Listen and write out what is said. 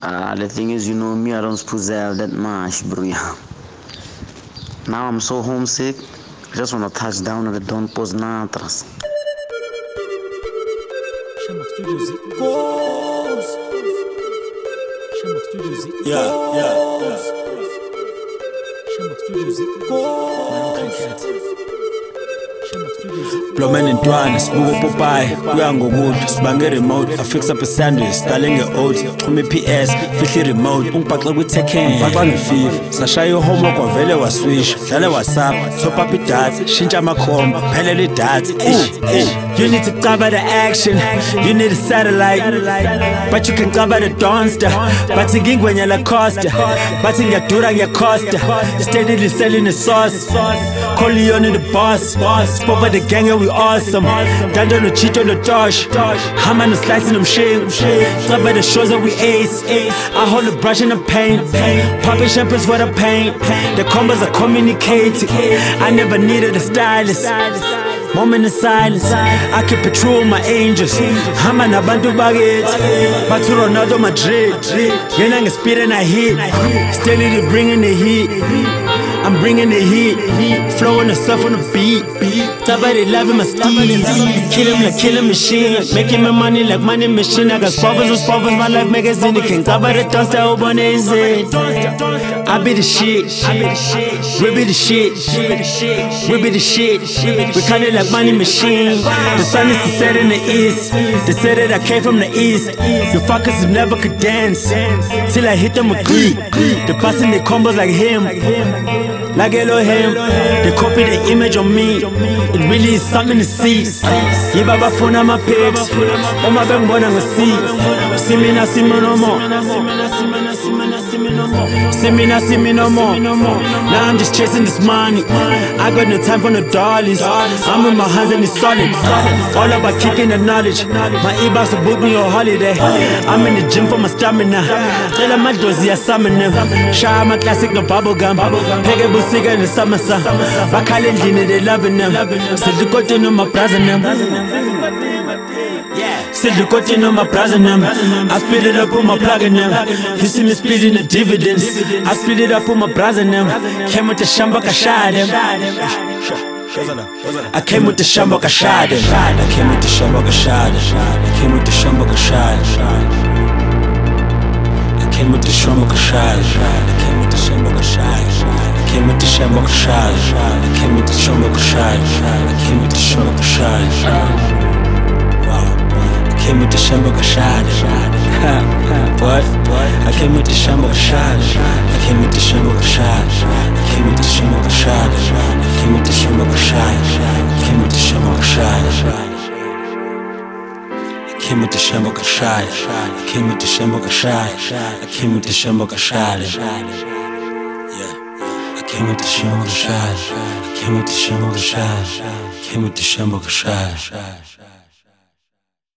The thing is, me, I don't suppose I have that much, bro. Yeah. Now I'm so homesick. I just want to touch down at the Don Pos Natras. Shamak Studios it goes. Shamak Studios it goes. Shamak Studios it goes. Bloman and Dwan, Smoke Popeye, Yango Wood, Sbanger remote, I fix up a sandwich, styling your oats, Tommy PS, Fishy remote, Umpaka with Tekken, Papa Thief, Sashayo homework or Vele was swish, Dale was up, top up it darts, Shinja Macomb, Pellet darts, You need to cover the action, you need a satellite, but you can cover the Donster, but you when you're La Costa, but in your Dura, your Costa, steadily selling the sauce, Corleone in the boss, Spot by the gang and we awesome. Dando no cheat on the Josh. Hammer no slicing them shit. Stop by the shows that we ace. I hold the brush and the paint. Popping champagnes for the paint. The combos are communicating. I never needed a stylist. Moment of silence. I keep patrol my angels. Hammer na bantu baggage. But to Ronaldo Madrid. Then I speed and I hit. Steadily bringing the heat. I'm bringing the heat, flowing the stuff on the beat. Top by the love in my steeds. Kill him like killing machine. Making my money like money machine. I got spoffers with spoffers, my life magazine. You can cover the dust, I hope on it. I be the shit. We be the shit. We be the shit. We call it like money machine. The sun is to set in the east. They said that I came from the east. You fuckers never could dance till I hit them with Greek. They passing their combos like him. Like Elohim, they copy the image on me. It really is something to see. Yeah, baba phone on my page. On my back, born on the sea. See me now, see me no more. See me now, see me no more. Now I'm just chasing this money. I got no time for no dollies. I'm in my hands and it's solid. All about kicking the knowledge. My e-box will book me on holiday. I'm in the gym for my stamina. Tell my dozy, I summon them. Shout my classic, no bubble gum. Peg a busika in the summer sun. Back endlini, they loving them. Still the cotton on my present them. Still the cotton on my present them. I split it up, put my plug in them. You see me splitting the dividends. I split it up, put my bras in them. Came with the shamba, I shot them. I came with the shamba, I shot them. I came with the shamba, I shot them. I came with the shamba, I shot them. I came with the shamba, I shot them. I came with the shamba, I shot them. I came with the shamba, I shot them. I came with the shamba, I shot them. I came with the shamba, I shot them. I came with the shamba, I shot them. What? I came with the shamba, I shot them. I came with the shamba, I shot them. I came with the shamba, I shot them. I came with the shamba, I shot them. I came with the shamba, I shot them. I came with the shamba, I shot them. I came with the shamba, I shot them. I came with the shamba, I shot them. I came with the shamba, I shot them. I came with the shamba, I shot them. I came with the shamba, I shot them.